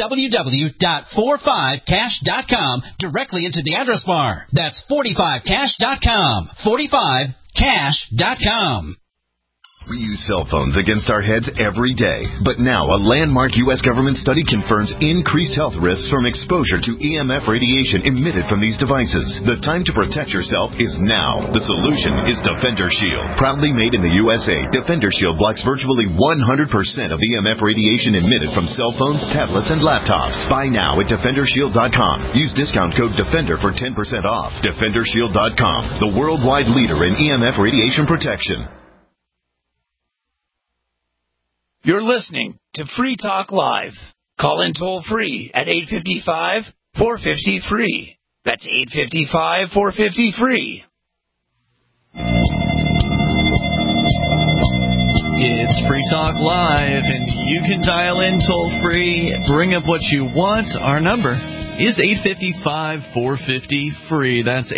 www.45cash.com directly into the address bar. That's 45cash.com. 45cash.com. We use cell phones against our heads every day. But now a landmark U.S. government study confirms increased health risks from exposure to EMF radiation emitted from these devices. The time to protect yourself is now. The solution is Defender Shield. Proudly made in the USA, Defender Shield blocks virtually 100% of EMF radiation emitted from cell phones, tablets, and laptops. Buy now at DefenderShield.com. Use discount code DEFENDER for 10% off. DefenderShield.com, the worldwide leader in EMF radiation protection. You're listening to Free Talk Live. Call in toll free at 855-450-FREE. That's 855-450-FREE. It's Free Talk Live, and you can dial in toll free. Bring up what you want. Our number is 855-450-FREE. That's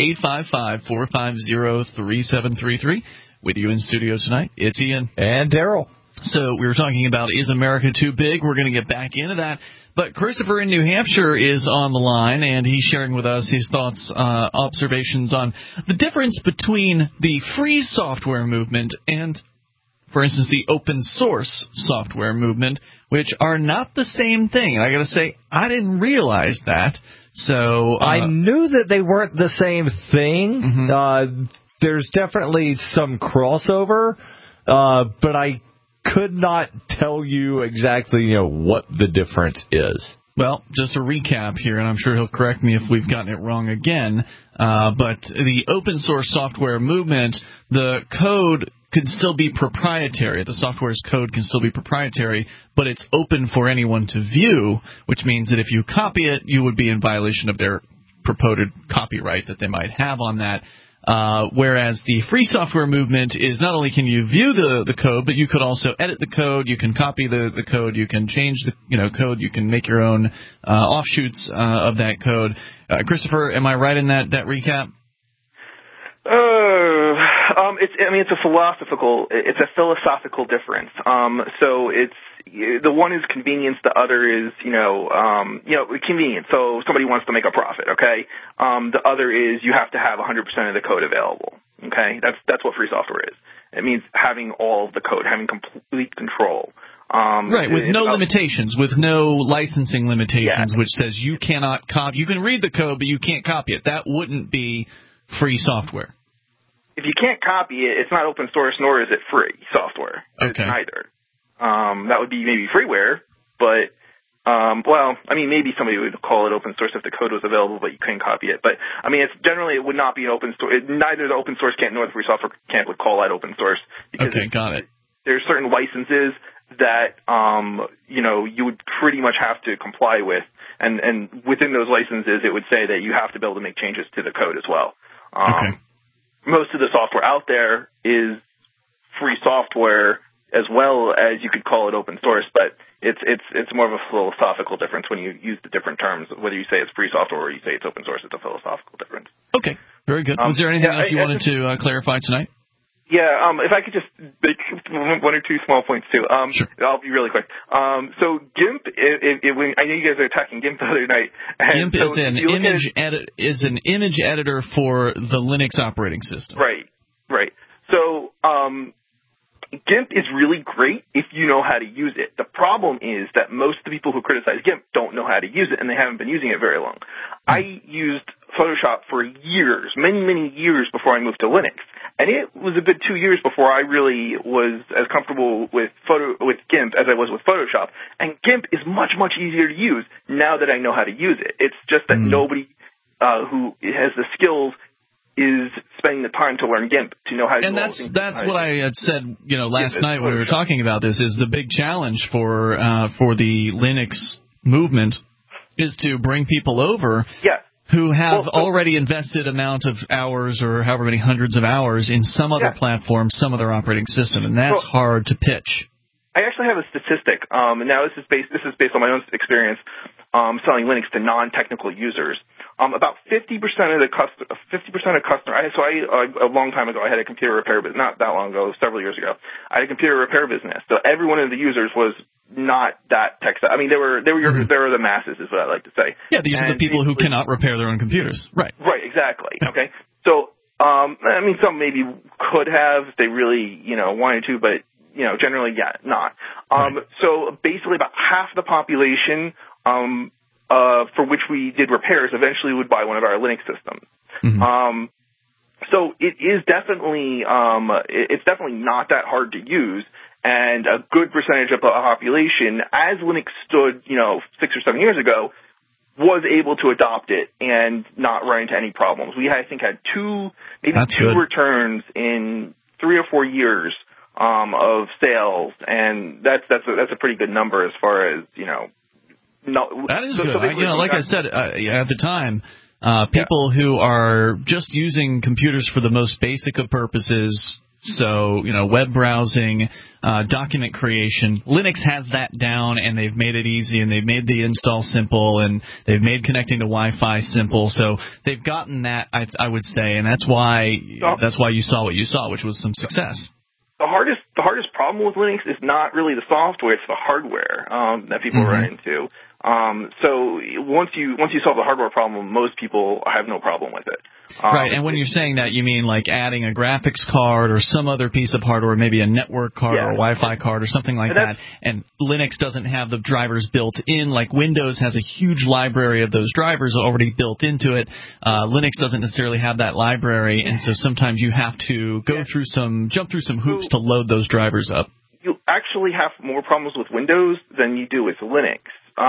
855-450-3733. With you in studio tonight, it's Ian. And Daryl. So we were talking about, is America too big? We're going to get back into that. But Christopher in New Hampshire is on the line, and he's sharing with us his thoughts, observations on the difference between the free software movement and, for instance, the open source software movement, which are not the same thing. And I got to say, I didn't realize that. So I knew that they weren't the same thing. Mm-hmm. There's definitely some crossover, but I could not tell you exactly, what the difference is. Well, just a recap here, and I'm sure he'll correct me if we've gotten it wrong again, but the open source software movement, the code can still be proprietary. The software's code can still be proprietary, but it's open for anyone to view, which means that if you copy it, you would be in violation of their purported copyright that they might have on that. Whereas the free software movement is not only can you view the code, but you could also edit the code, you can copy the code, you can change the code, you can make your own offshoots of that code. Christopher, am I right in that recap? It's a philosophical difference. So it's the one is convenience, the other is convenience. So somebody wants to make a profit, okay? The other is you have to have 100% of the code available, okay? That's what free software is. It means having all of the code, having complete control. Right, with no limitations, with no licensing limitations, which says you cannot copy. You can read the code, but you can't copy it. That wouldn't be free software. If you can't copy it, it's not open source, nor is it free software. Okay. It's neither. That would be maybe freeware, but, maybe somebody would call it open source if the code was available, but you couldn't copy it. But, it would not be an open source. Neither the open source camp nor the free software camp would call that open source. Okay, got it. There's certain licenses that, you would pretty much have to comply with. And within those licenses, it would say that you have to be able to make changes to the code as well. Okay. Most of the software out there is free software as well as you could call it open source, but it's more of a philosophical difference when you use the different terms. Whether you say it's free software or you say it's open source, it's a philosophical difference. Okay, very good. Was there anything else you wanted to clarify tonight? Yeah, if I could just make one or two small points too. Sure. I'll be really quick. So GIMP, I know you guys are attacking GIMP the other night. GIMP is an image editor for the Linux operating system. Right. So GIMP is really great if you know how to use it. The problem is that most of the people who criticize GIMP don't know how to use it, and they haven't been using it very long. I used Photoshop for years, many years before I moved to Linux. And it was a good 2 years before I really was as comfortable with GIMP as I was with Photoshop. And GIMP is much easier to use now that I know how to use it. It's just that nobody who has the skills is spending the time to learn GIMP to know how to do all things. And that's what I had said, last night when we were talking about this, is the big challenge for the Linux movement is to bring people over. Yeah. Who have already invested amount of hours or however many hundreds of hours in some other platform, some other operating system, and that's hard to pitch. I actually have a statistic, and now this is based on my own experience selling Linux to non-technical users. About 50% of customers. So a long time ago, I had a computer repair business. Not that long ago, several years ago, I had a computer repair business. So every one of the users was not that tech. I mean, they were the masses, is what I like to say. Yeah, these are the people who cannot repair their own computers. Right. Right. Exactly. Okay. So I mean, some maybe could have if they really wanted to, but generally, not. So basically, about half the population for which we did repairs eventually would buy one of our Linux systems. Mm-hmm. So it is definitely it's definitely not that hard to use, and a good percentage of the population, as Linux stood 6 or 7 years ago, was able to adopt it and not run into any problems. We I think had two returns in 3 or 4 years of sales, and that's a pretty good number as far as No, that is good. Like I said at the time, people who are just using computers for the most basic of purposes, so web browsing, document creation, Linux has that down, and they've made it easy, and they've made the install simple, and they've made connecting to Wi-Fi simple. So they've gotten that, I would say, and that's why you saw what you saw, which was some success. The hardest problem with Linux is not really the software; it's the hardware that people run into. So once you solve the hardware problem, most people have no problem with it. Right, and when you're saying that, you mean like adding a graphics card or some other piece of hardware, maybe a network card or a Wi-Fi card or something like that, and Linux doesn't have the drivers built in, like Windows has a huge library of those drivers already built into it. Linux doesn't necessarily have that library, and so sometimes you have to jump through some hoops to load those drivers up. You actually have more problems with Windows than you do with Linux.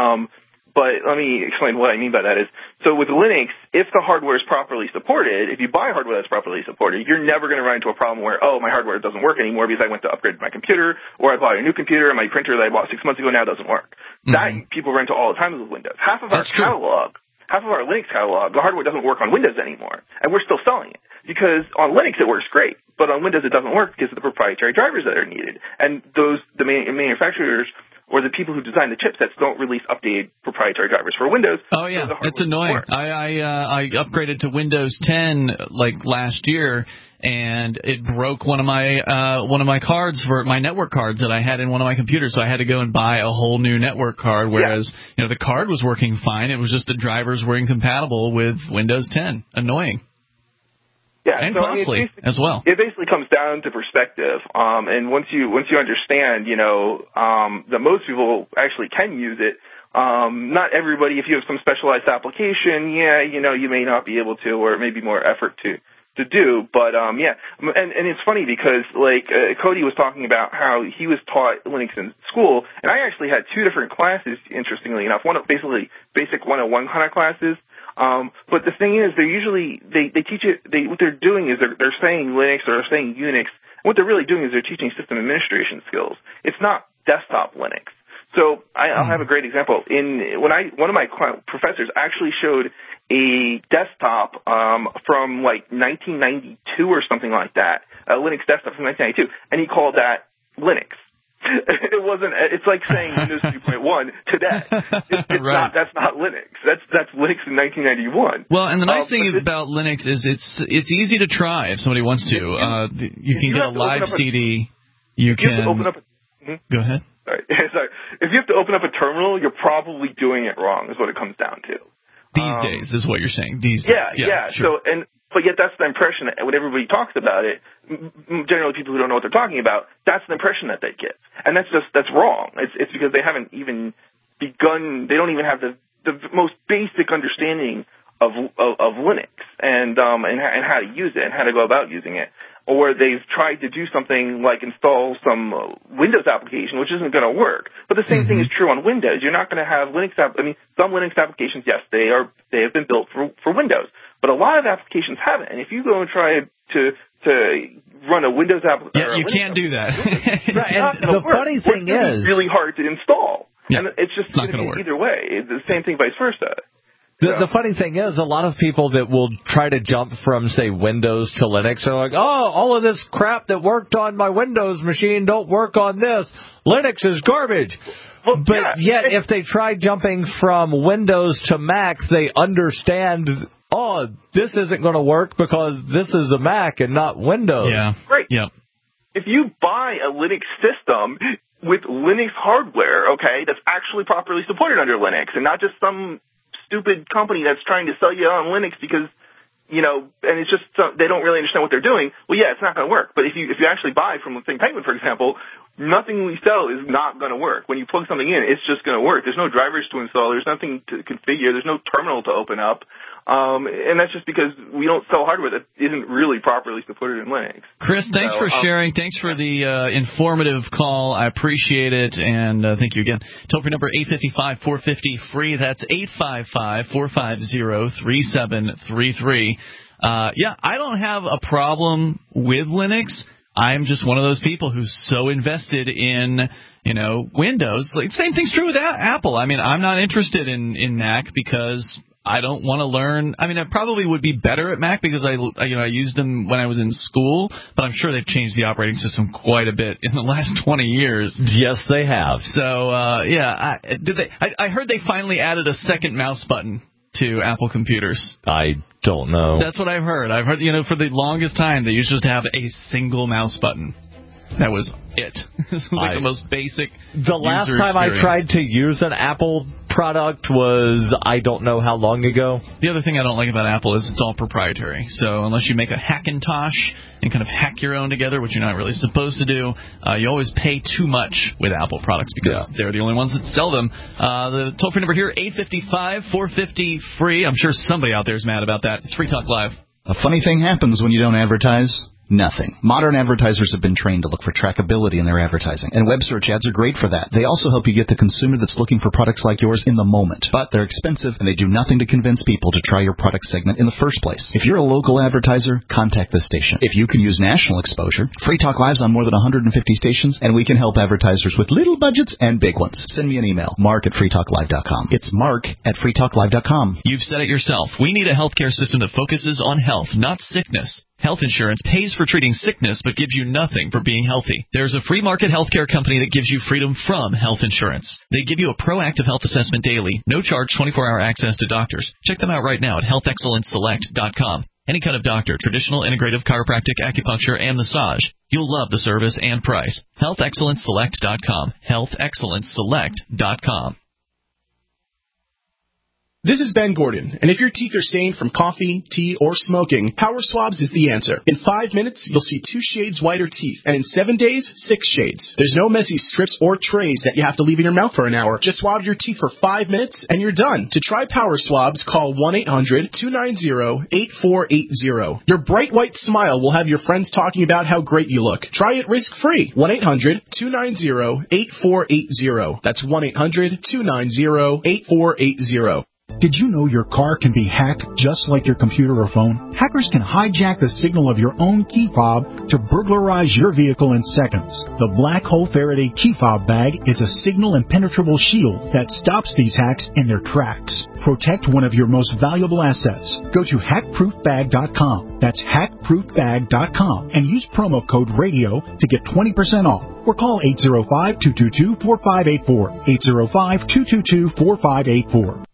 But let me explain what I mean by that is, so with Linux, if the hardware is properly supported, if you buy hardware that's properly supported, you're never going to run into a problem where, my hardware doesn't work anymore because I went to upgrade my computer, or I bought a new computer and my printer that I bought 6 months ago now doesn't work. Mm-hmm. That people run into all the time with Windows. Half of our Linux catalog, the hardware doesn't work on Windows anymore, and we're still selling it. Because on Linux it works great, but on Windows it doesn't work because of the proprietary drivers that are needed. And the manufacturers or the people who design the chipsets don't release updated proprietary drivers for Windows. Oh yeah, it's annoying. I upgraded to Windows 10 like last year, and it broke one of my cards for my network cards that I had in one of my computers. So I had to go and buy a whole new network card. Whereas the card was working fine. It was just the drivers were incompatible with Windows 10. Annoying. Yeah, and costly as well. It basically comes down to perspective, and once you understand, that most people actually can use it. Not everybody. If you have some specialized application, you may not be able to, or it may be more effort to do. But and it's funny because Cody was talking about how he was taught Linux in school, and I actually had 2 different classes. Interestingly enough, one of basically basic 101 kind of classes. But the thing is, they teach it. What they're doing is they're saying Linux or they're saying Unix. What they're really doing is they're teaching system administration skills. It's not desktop Linux. So I'll have a great example. One of my professors actually showed a desktop from like 1992 or something like that, a Linux desktop from 1992, and he called that Linux. It wasn't. It's like saying Windows 3.1 today. It's right. not. That's not Linux. That's Linux in 1991. Well, and the nice thing about Linux is it's easy to try if somebody wants to. You can get a live CD. You can open up. Go ahead. Sorry. If you have to open up a terminal, you're probably doing it wrong. Is what it comes down to. These days is what you're saying. These days. Yeah. So Sure. But yet that's the impression that when everybody talks about it, generally people who don't know what they're talking about, that's the impression that they get. And that's wrong. It's because they haven't even begun, they don't even have the most basic understanding of Linux and how to use it and how to go about using it. Or they've tried to do something like install some Windows application, which isn't going to work. But the same thing is true on Windows. You're not going to have some Linux applications, yes, they have been built for Windows. But a lot of applications haven't. And if you go and try to run a Windows application, you can't do that. Right. And the funny thing is, it's really hard to install. Yeah, and it's just not going to work either way. The same thing, vice versa. The funny thing is, a lot of people that will try to jump from, say, Windows to Linux are like, oh, all of this crap that worked on my Windows machine don't work on this. Linux is garbage. Well, but yet, if they try jumping from Windows to Mac, they understand, oh, this isn't going to work because this is a Mac and not Windows. Yeah. Great. Yeah. If you buy a Linux system with Linux hardware, okay, that's actually properly supported under Linux and not just some stupid company that's trying to sell you on Linux because, and it's just they don't really understand what they're doing. Well, yeah, it's not going to work. But if you actually buy from, say, Penguin, for example, nothing we sell is not going to work. When you plug something in, it's just going to work. There's no drivers to install. There's nothing to configure. There's no terminal to open up. And that's just because we don't sell hardware that isn't really properly supported in Linux. Chris, thanks for sharing. Thanks for the informative call. I appreciate it, and thank you again. Toll-free number 855-450-FREE. That's 855-450-3733. Yeah, I don't have a problem with Linux. I'm just one of those people who's so invested in, Windows. Like, same thing's true with Apple. I mean, I'm not interested in Mac because I don't want to learn. I mean, I probably would be better at Mac because I used them when I was in school, but I'm sure they've changed the operating system quite a bit in the last 20 years. Yes, they have. So, I heard they finally added a second mouse button to Apple computers. I don't know. That's what I've heard. I've heard, for the longest time, they used to just have a single mouse button. That was it. This was like the most basic The last time experience. I tried to use an Apple product was I don't know how long ago. The other thing I don't like about Apple is it's all proprietary. So unless you make a Hackintosh and kind of hack your own together, which you're not really supposed to do, you always pay too much with Apple products because they're the only ones that sell them. The toll-free number here, 855-450-FREE. I'm sure somebody out there is mad about that. It's Free Talk Live. A funny thing happens when you don't advertise. Nothing. Modern advertisers have been trained to look for trackability in their advertising, and web search ads are great for that. They also help you get the consumer that's looking for products like yours in the moment. But they're expensive, and they do nothing to convince people to try your product segment in the first place. If you're a local advertiser, contact this station. If you can use national exposure, Free Talk Live's on more than 150 stations, and we can help advertisers with little budgets and big ones. Send me an email, mark@freetalklive.com. It's mark@freetalklive.com. You've said it yourself. We need a healthcare system that focuses on health, not sickness. Health insurance pays for treating sickness but gives you nothing for being healthy. There's a free market healthcare company that gives you freedom from health insurance. They give you a proactive health assessment daily, no charge 24-hour access to doctors. Check them out right now at healthexcellenceselect.com. Any kind of doctor, traditional, integrative, chiropractic, acupuncture, and massage. You'll love the service and price. healthexcellenceselect.com. healthexcellenceselect.com. This is Ben Gordon, and if your teeth are stained from coffee, tea, or smoking, Power Swabs is the answer. In 5 minutes, you'll see 2 shades whiter teeth, and in 7 days, 6 shades. There's no messy strips or trays that you have to leave in your mouth for an hour. Just swab your teeth for 5 minutes, and you're done. To try Power Swabs, call 1-800-290-8480. Your bright white smile will have your friends talking about how great you look. Try it risk-free. 1-800-290-8480. That's 1-800-290-8480. Did you know your car can be hacked just like your computer or phone? Hackers can hijack the signal of your own key fob to burglarize your vehicle in seconds. The Black Hole Faraday key fob bag is a signal impenetrable shield that stops these hacks in their tracks. Protect one of your most valuable assets. Go to hackproofbag.com. That's hackproofbag.com and use promo code RADIO to get 20% off. Or call 805-222-4584. 805-222-4584.